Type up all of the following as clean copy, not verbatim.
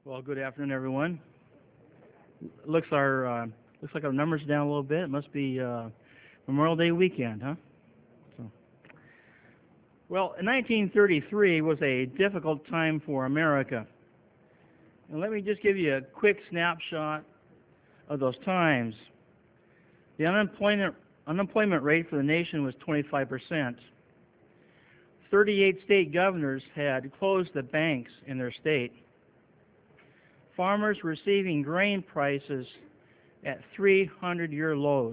Well, good afternoon, everyone. Looks like our numbers are down a little bit. It must be Memorial Day weekend, huh? So, well, 1933 was a difficult time for America, and let me just give you a quick snapshot of those times. The unemployment rate for the nation was 25%. 38 state governors had closed the banks in their state. Farmers receiving grain prices at 300-year lows.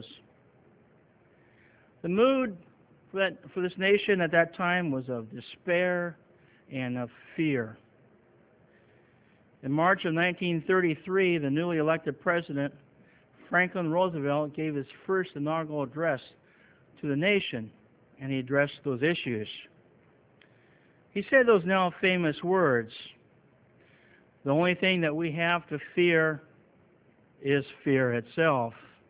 The mood for this nation at that time was of despair and of fear. In March of 1933, the newly elected president, Franklin Roosevelt, gave his first inaugural address to the nation, and he addressed those issues. He said those now famous words: "The only thing that we have to fear is fear itself."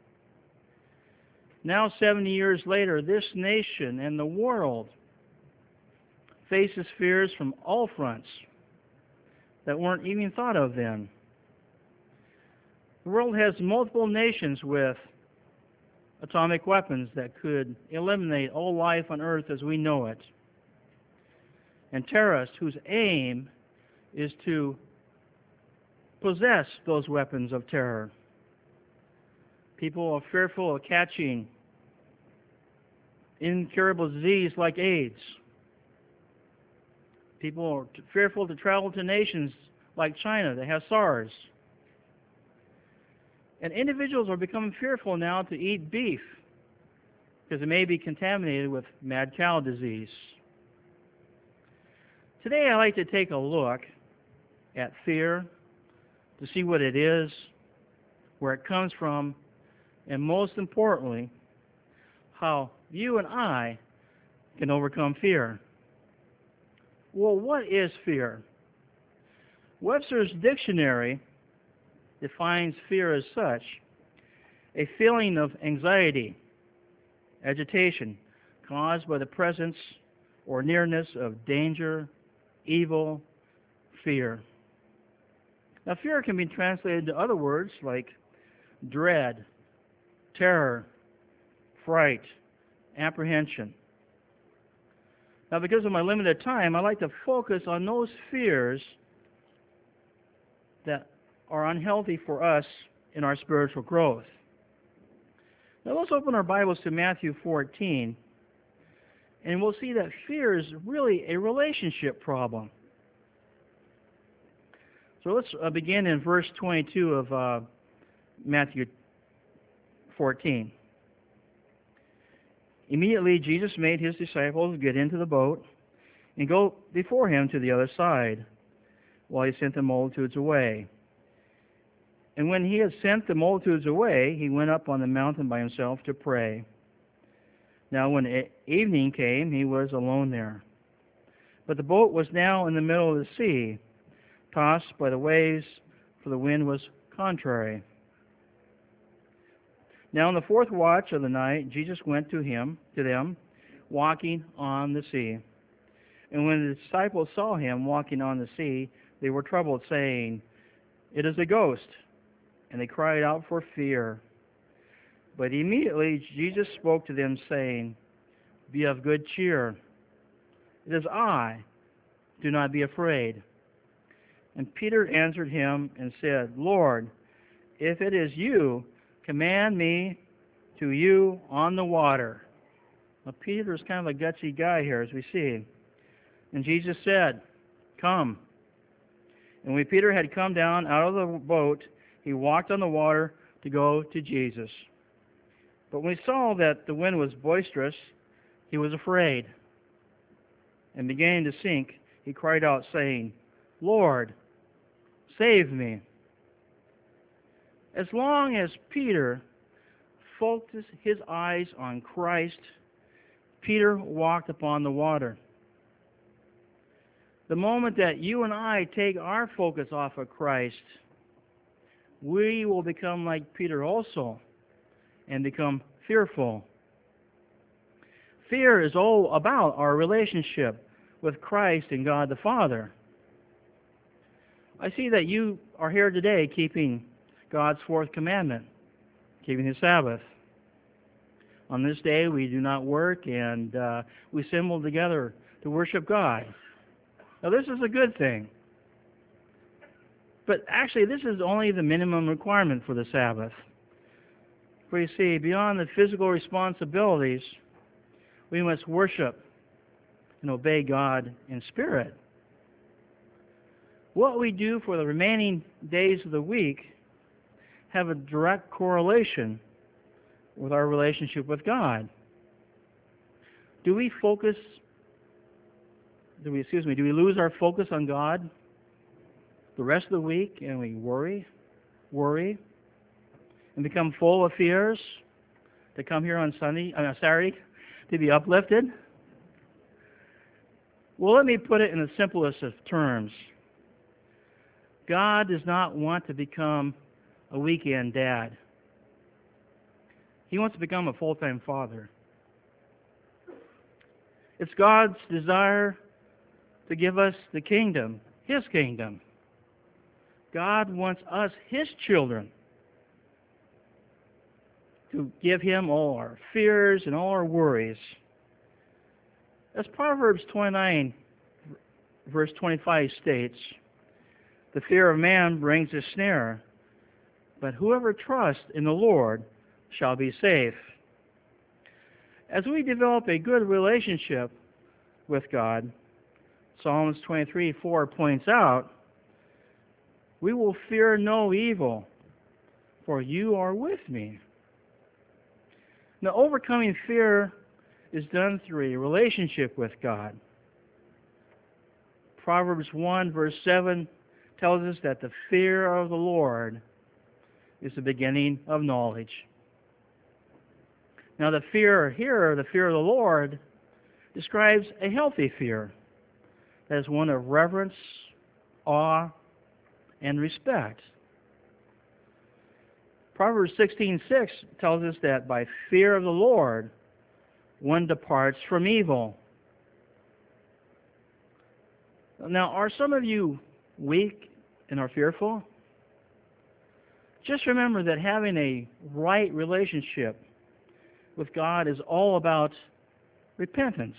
Now, 70 years later, this nation and the world faces fears from all fronts that weren't even thought of then. The world has multiple nations with atomic weapons that could eliminate all life on Earth as we know it, and terrorists whose aim is to possess those weapons of terror. People are fearful of catching incurable disease like AIDS. People are fearful to travel to nations like China that have SARS. And individuals are becoming fearful now to eat beef because it may be contaminated with mad cow disease. Today I'd like to take a look at fear, to see what it is, where it comes from, and most importantly, how you and I can overcome fear. Well, what is fear? Webster's dictionary defines fear as such: a feeling of anxiety, agitation, caused by the presence or nearness of danger, evil, fear. Now, fear can be translated to other words like dread, terror, fright, apprehension. Now, because of my limited time, I like to focus on those fears that are unhealthy for us in our spiritual growth. Now, let's open our Bibles to Matthew 14, and we'll see that fear is really a relationship problem. So let's begin in verse 22 of Matthew 14. Immediately Jesus made his disciples get into the boat and go before him to the other side, while he sent the multitudes away. And when he had sent the multitudes away, he went up on the mountain by himself to pray. Now when evening came, he was alone there. But the boat was now in the middle of the sea, tossed by the waves, for the wind was contrary. Now in the fourth watch of the night, Jesus went to them, walking on the sea. And when the disciples saw him walking on the sea, they were troubled, saying, "It is a ghost." And they cried out for fear. But immediately Jesus spoke to them, saying, "Be of good cheer. It is I. Do not be afraid." And Peter answered him and said, "Lord, if it is you, command me to you on the water." Now, Peter's kind of a gutsy guy here, as we see. And Jesus said, "Come." And when Peter had come down out of the boat, he walked on the water to go to Jesus. But when he saw that the wind was boisterous, he was afraid. And beginning to sink, he cried out, saying, "Lord, save me." As long as Peter focused his eyes on Christ, Peter walked upon the water. The moment that you and I take our focus off of Christ, we will become like Peter also and become fearful. Fear is all about our relationship with Christ and God the Father. I see that you are here today keeping God's fourth commandment, keeping the Sabbath. On this day, we do not work, and we assemble together to worship God. Now, this is a good thing. But actually, this is only the minimum requirement for the Sabbath. For you see, beyond the physical responsibilities, we must worship and obey God in spirit. What we do for the remaining days of the week have a direct correlation with our relationship with God. Do we lose our focus on God the rest of the week, and we worry, and become full of fears to come here on Saturday to be uplifted? Well, let me put it in the simplest of terms. God does not want to become a weekend dad. He wants to become a full-time father. It's God's desire to give us the kingdom, His kingdom. God wants us, His children, to give Him all our fears and all our worries. As Proverbs 29, verse 25 states, the fear of man brings a snare, but whoever trusts in the Lord shall be safe. As we develop a good relationship with God, Psalms 23:4 points out, we will fear no evil, for you are with me. Now, overcoming fear is done through a relationship with God. Proverbs 1, verse 7 tells us that the fear of the Lord is the beginning of knowledge. Now, the fear here, the fear of the Lord, describes a healthy fear. That is one of reverence, awe, and respect. Proverbs 16:6 tells us that by fear of the Lord, one departs from evil. Now, are some of you weak and are fearful? Just remember that having a right relationship with God is all about repentance.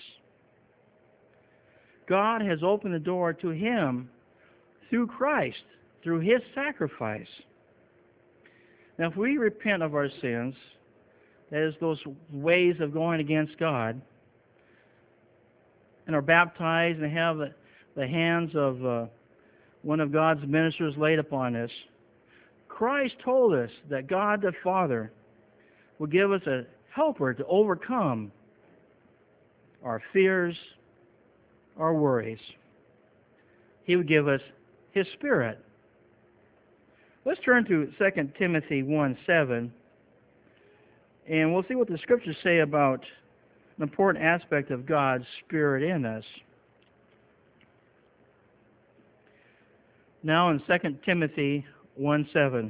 God has opened the door to Him through Christ, through His sacrifice. Now, if we repent of our sins, that is, those ways of going against God, and are baptized and have the hands of one of God's ministers laid upon us, Christ told us that God the Father will give us a helper to overcome our fears, our worries. He would give us His Spirit. Let's turn to 2 Timothy 1:7, and we'll see what the Scriptures say about an important aspect of God's Spirit in us. Now in 2 Timothy 1:7,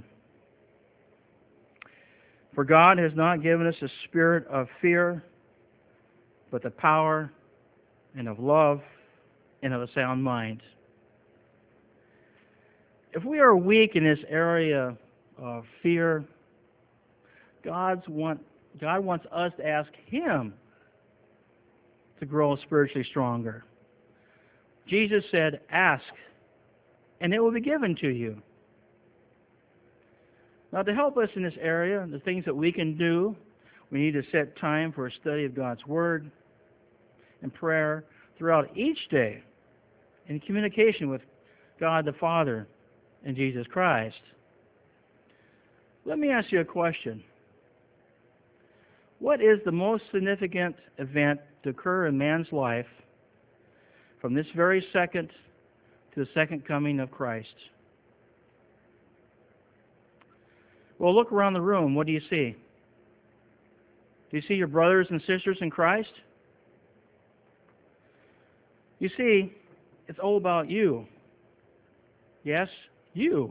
for God has not given us a spirit of fear, but the power and of love and of a sound mind. If we are weak in this area of fear, God wants us to ask Him to grow spiritually stronger. Jesus said, ask, and it will be given to you. Now, to help us in this area, the things that we can do, we need to set time for a study of God's Word and prayer throughout each day in communication with God the Father and Jesus Christ. Let me ask you a question. What is the most significant event to occur in man's life from this very second to the second coming of Christ? Well, look around the room. What do you see? Do you see your brothers and sisters in Christ? You see, it's all about you. Yes, you.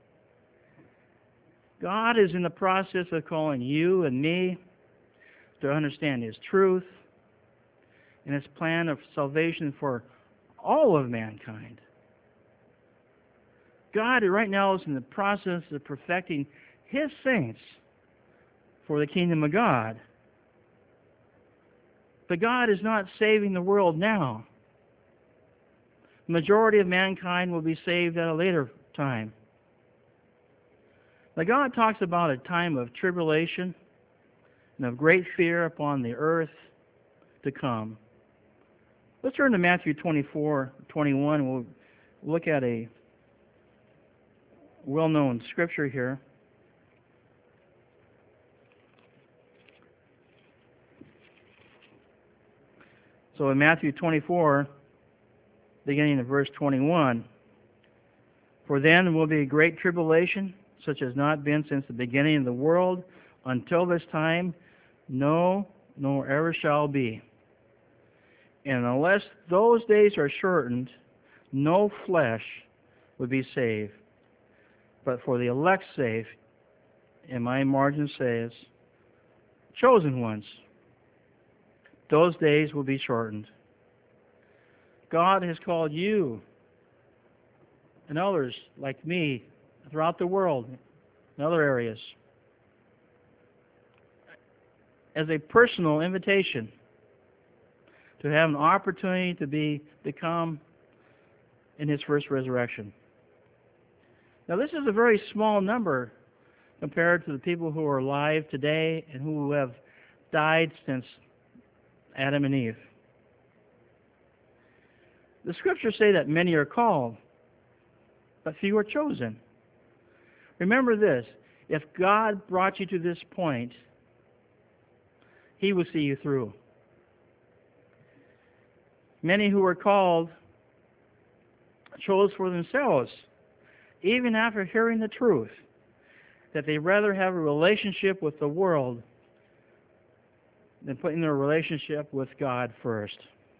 God is in the process of calling you and me to understand His truth and His plan of salvation for all of mankind. God right now is in the process of perfecting His saints for the kingdom of God. But God is not saving the world now. The majority of mankind will be saved at a later time. Now God talks about a time of tribulation and of great fear upon the earth to come. Let's turn to Matthew 24:21. We'll look at a well-known scripture here. So in Matthew 24, beginning in verse 21, "For then will be a great tribulation, such as not been since the beginning of the world until this time, no, nor ever shall be. And unless those days are shortened, no flesh would be saved. But for the elect's sake," and my margin says, chosen ones, those days will be shortened. God has called you and others like me throughout the world, in other areas, as a personal invitation to have an opportunity to come in His first resurrection. Now, this is a very small number compared to the people who are alive today and who have died since Adam and Eve. The scriptures say that many are called, but few are chosen. Remember this: if God brought you to this point, He will see you through. Many who were called chose for themselves, even after hearing the truth, that they rather have a relationship with the world than putting their relationship with God first.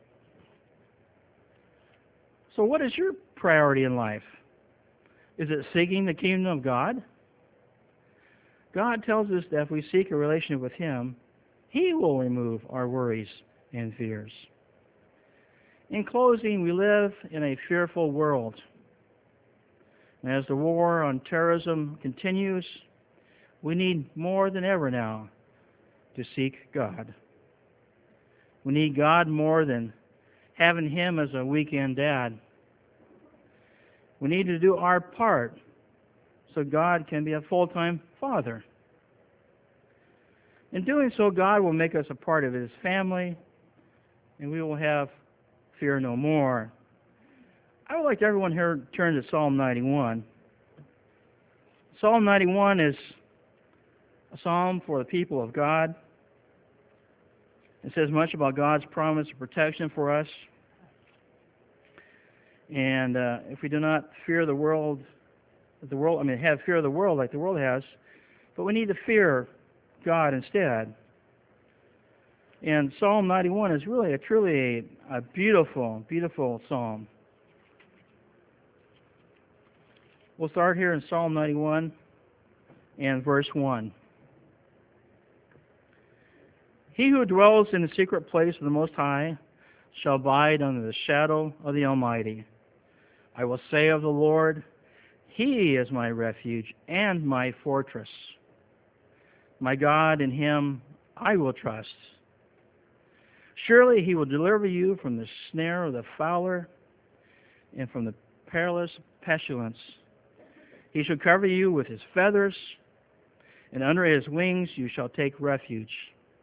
So what is your priority in life? Is it seeking the kingdom of God? God tells us that if we seek a relationship with Him, He will remove our worries and fears. In closing, we live in a fearful world. And as the war on terrorism continues, we need more than ever now to seek God. We need God more than having Him as a weekend dad. We need to do our part so God can be a full-time Father. In doing so, God will make us a part of His family, and we will have fear no more. I would like everyone here to turn to Psalm 91. Psalm 91 is a psalm for the people of God. It says much about God's promise of protection for us. And if we do not fear the world, have fear of the world like the world has, but we need to fear God instead. And Psalm 91 is really truly a beautiful, beautiful psalm. We'll start here in Psalm 91 and verse 1. "He who dwells in the secret place of the Most High shall abide under the shadow of the Almighty. I will say of the Lord, He is my refuge and my fortress. My God, in Him I will trust. Surely He will deliver you from the snare of the fowler and from the perilous pestilence. He shall cover you with His feathers, and under His wings you shall take refuge.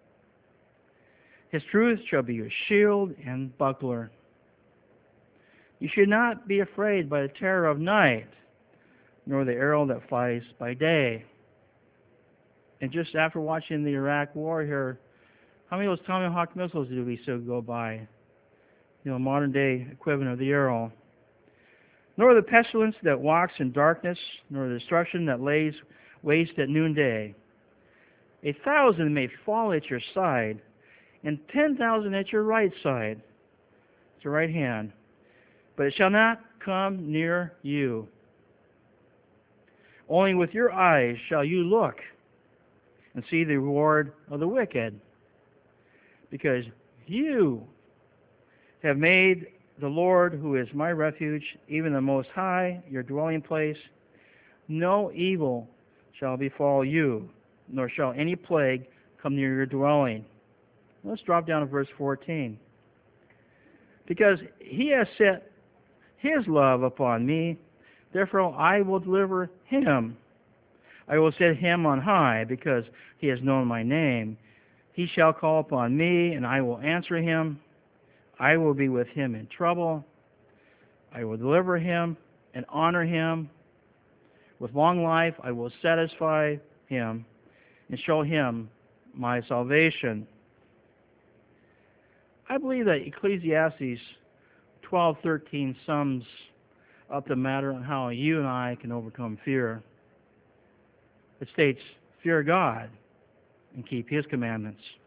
His truth shall be your shield and buckler. You should not be afraid by the terror of night, nor the arrow that flies by day." And just after watching the Iraq war here, how many of those Tomahawk missiles do we still go by? Modern day equivalent of the arrow. "Nor the pestilence that walks in darkness, nor the destruction that lays waste at noonday. 1,000 may fall at your side, and 10,000 at your right side," it's your right hand, "but it shall not come near you. Only with your eyes shall you look and see the reward of the wicked, because you have made the Lord, who is my refuge, even the Most High, your dwelling place, no evil shall befall you, nor shall any plague come near your dwelling. Let's drop down to verse 14. Because he has set his love upon me, therefore I will deliver him. I will set him on high, because he has known my name. He shall call upon me, and I will answer him. I will be with him in trouble. I will deliver him and honor him. With long life I will satisfy him and show him my salvation. I believe that Ecclesiastes 12:13 sums up the matter on how you and I can overcome fear. It states, fear God and keep his commandments.